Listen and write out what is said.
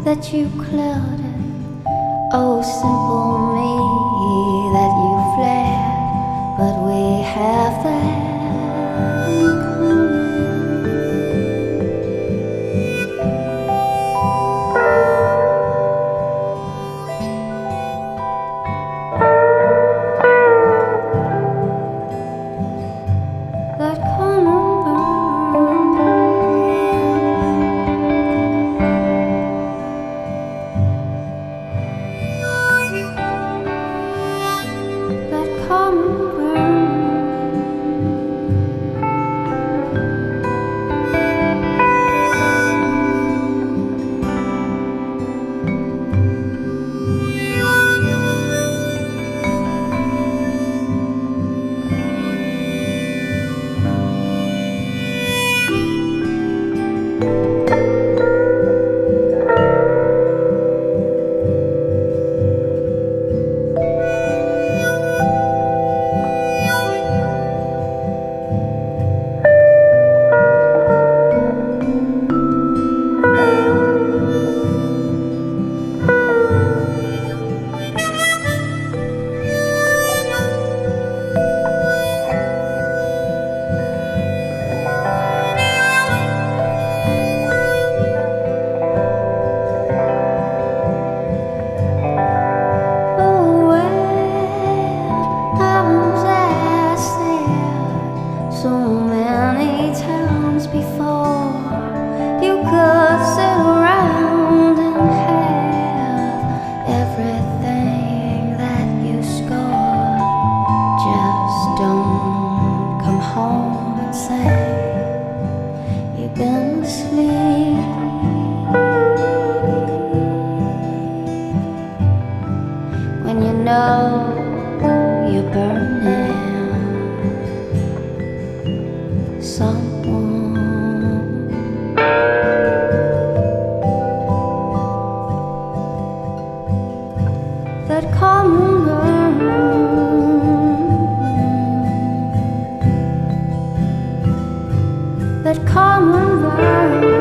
that you clouded. Oh, simple me that you flared, but we have that in common. That common so many times before. You could sit around and have everything that you score. Just don't come home and say you've been asleep. When you know you're burning someone. That common burn, that common burn.